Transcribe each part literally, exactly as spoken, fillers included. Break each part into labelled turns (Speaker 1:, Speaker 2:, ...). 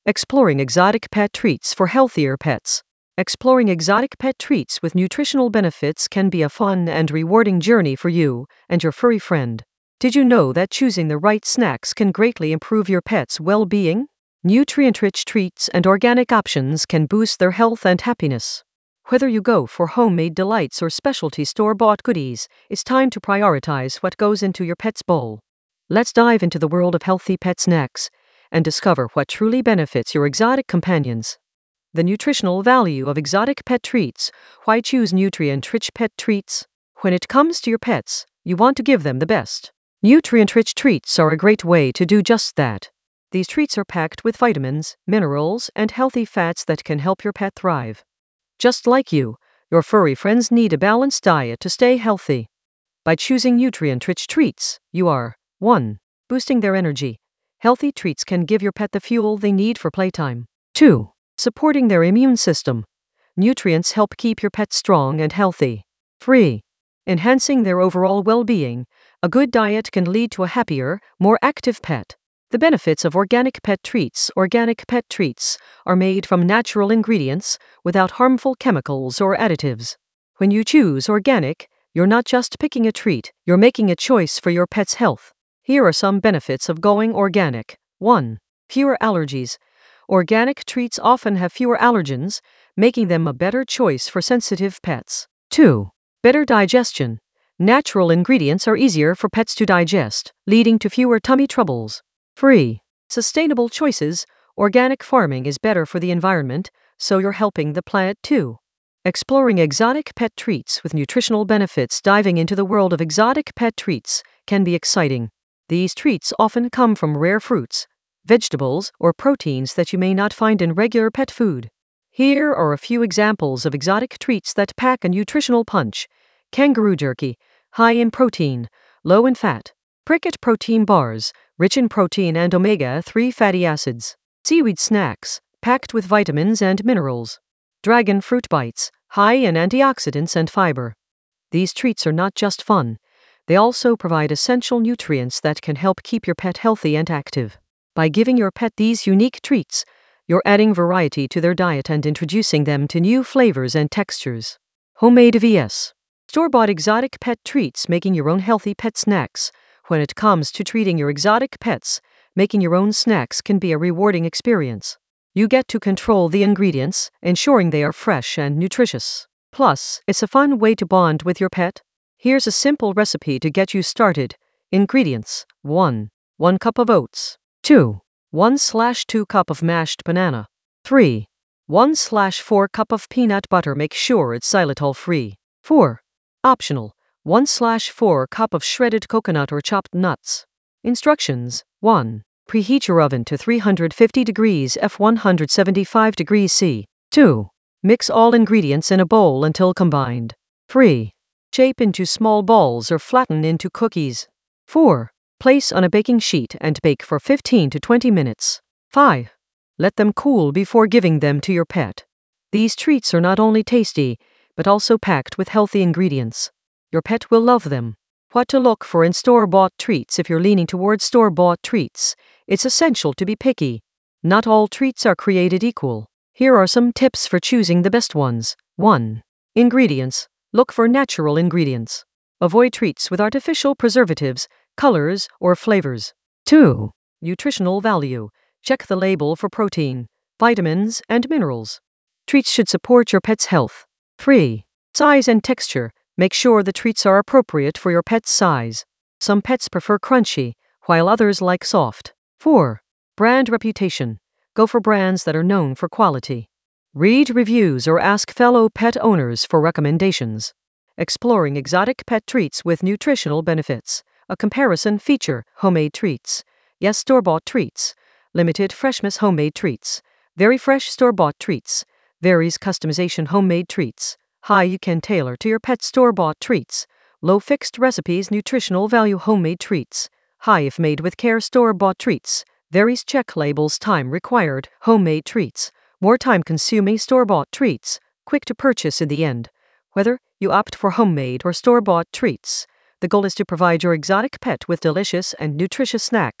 Speaker 1: Exploring exotic pet treats for healthier pets. Exploring exotic pet treats with nutritional benefits can be a fun and rewarding journey for you and your furry friend. Did you know that choosing the right snacks can greatly improve your pet's well-being? Nutrient-rich treats and organic options can boost their health and happiness. Whether you go for homemade delights or specialty store-bought goodies, it's time to prioritize what goes into your pet's bowl. Let's dive into the world of healthy pet snacks and discover what truly benefits your exotic companions. The nutritional value of exotic pet treats. Why choose nutrient-rich pet treats? When it comes to your pets, you want to give them the best. Nutrient-rich treats are a great way to do just that. These treats are packed with vitamins, minerals, and healthy fats that can help your pet thrive. Just like you, your furry friends need a balanced diet to stay healthy. By choosing nutrient-rich treats, you are one. Boosting their energy. Healthy treats can give your pet the fuel they need for playtime. two. Supporting their immune system. Nutrients help keep your pet strong and healthy. three. Enhancing their overall well-being. A good diet can lead to a happier, more active pet. The benefits of organic pet treats. Organic pet treats are made from natural ingredients without harmful chemicals or additives. When you choose organic, you're not just picking a treat, you're making a choice for your pet's health. Here are some benefits of going organic. one. Fewer allergies. Organic treats often have fewer allergens, making them a better choice for sensitive pets. two. Better digestion. Natural ingredients are easier for pets to digest, leading to fewer tummy troubles. three. Sustainable choices. Organic farming is better for the environment, so you're helping the planet too. Exploring exotic pet treats with nutritional benefits. Diving into the world of exotic pet treats can be exciting. These treats often come from rare fruits, vegetables, or proteins that you may not find in regular pet food. Here are a few examples of exotic treats that pack a nutritional punch. Kangaroo jerky, high in protein, low in fat. Pricked protein bars, rich in protein and omega three fatty acids. Seaweed snacks, packed with vitamins and minerals. Dragon fruit bites, high in antioxidants and fiber. These treats are not just fun, they also provide essential nutrients that can help keep your pet healthy and active. By giving your pet these unique treats, you're adding variety to their diet and introducing them to new flavors and textures. Homemade versus store-bought exotic pet treats. Making your own healthy pet snacks. When it comes to treating your exotic pets, making your own snacks can be a rewarding experience. You get to control the ingredients, ensuring they are fresh and nutritious. Plus, it's a fun way to bond with your pet. Here's a simple recipe to get you started. Ingredients. one. one cup of oats. two. one slash two cup of mashed banana. three. one slash four cup of peanut butter. Make sure it's xylitol-free. four. Optional. one slash four cup of shredded coconut or chopped nuts. Instructions. one. Preheat your oven to three hundred fifty degrees F one hundred seventy-five degrees C. two. Mix all ingredients in a bowl until combined. three. Shape into small balls or flatten into cookies. four. Place on a baking sheet and bake for fifteen to twenty minutes. five. Let them cool before giving them to your pet. These treats are not only tasty, but also packed with healthy ingredients. Your pet will love them. What to look for in store-bought treats. If you're leaning towards store-bought treats, it's essential to be picky. Not all treats are created equal. Here are some tips for choosing the best ones. one. Ingredients. Look for natural ingredients. Avoid treats with artificial preservatives, colors, or flavors. two. Nutritional value. Check the label for protein, vitamins, and minerals. Treats should support your pet's health. three. Size and texture. Make sure the treats are appropriate for your pet's size. Some pets prefer crunchy, while others like soft. four. Brand reputation. Go for brands that are known for quality. Read reviews or ask fellow pet owners for recommendations. Exploring exotic pet treats with nutritional benefits. A comparison feature. Homemade treats. Yes, store-bought treats. Limited freshness. Homemade treats. Very fresh. Store-bought treats. Varies customization. Homemade treats. High, you can tailor to your pet's store-bought treats. Low, fixed recipes. Nutritional value. Homemade treats. High, if made with care. Store-bought treats. Varies, check labels. Time required. Homemade treats. More time-consuming. Store-bought treats. Quick to purchase in the end. Whether you opt for homemade or store-bought treats, the goal is to provide your exotic pet with delicious and nutritious snacks.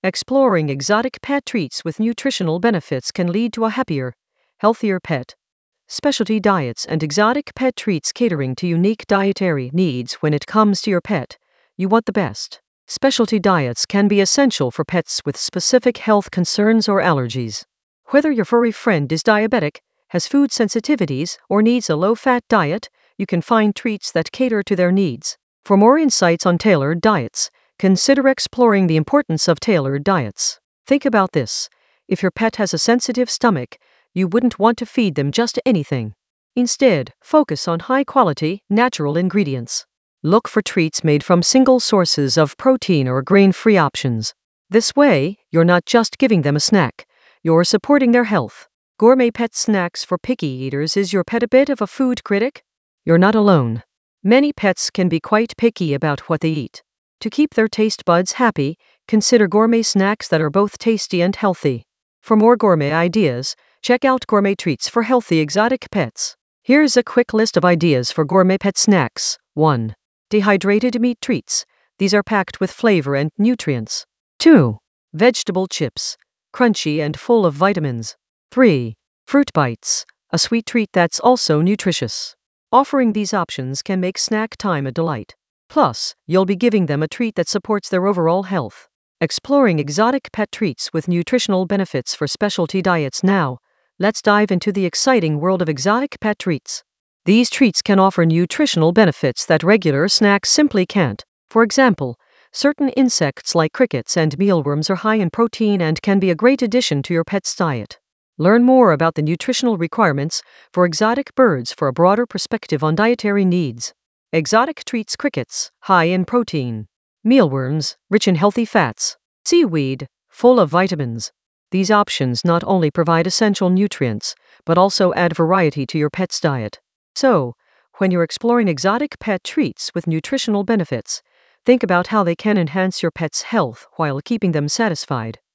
Speaker 1: Exploring exotic pet treats with nutritional benefits can lead to a happier, healthier pet. Specialty diets and exotic pet treats catering to unique dietary needs. When it comes to your pet, you want the best. Specialty diets can be essential for pets with specific health concerns or allergies. Whether your furry friend is diabetic, has food sensitivities, or needs a low-fat diet, you can find treats that cater to their needs. For more insights on tailored diets, consider exploring the importance of tailored diets. Think about this. If your pet has a sensitive stomach, you wouldn't want to feed them just anything. Instead, focus on high-quality, natural ingredients. Look for treats made from single sources of protein or grain-free options. This way, you're not just giving them a snack, you're supporting their health. Gourmet pet snacks for picky eaters. Is your pet a bit of a food critic? You're not alone. Many pets can be quite picky about what they eat. To keep their taste buds happy, consider gourmet snacks that are both tasty and healthy. For more gourmet ideas, check out Gourmet Treats for Healthy Exotic Pets. Here's a quick list of ideas for gourmet pet snacks. one. Dehydrated meat treats. These are packed with flavor and nutrients. two. Vegetable chips. Crunchy and full of vitamins. three. Fruit bites. A sweet treat that's also nutritious. Offering these options can make snack time a delight. Plus, you'll be giving them a treat that supports their overall health. Exploring exotic pet treats with nutritional benefits for specialty diets. Now, let's dive into the exciting world of exotic pet treats. These treats can offer nutritional benefits that regular snacks simply can't. For example, certain insects like crickets and mealworms are high in protein and can be a great addition to your pet's diet. Learn more about the nutritional requirements for exotic birds for a broader perspective on dietary needs. Exotic treats. Crickets, high in protein. Mealworms, rich in healthy fats. Seaweed, full of vitamins. These options not only provide essential nutrients, but also add variety to your pet's diet. So, when you're exploring exotic pet treats with nutritional benefits, think about how they can enhance your pet's health while keeping them satisfied.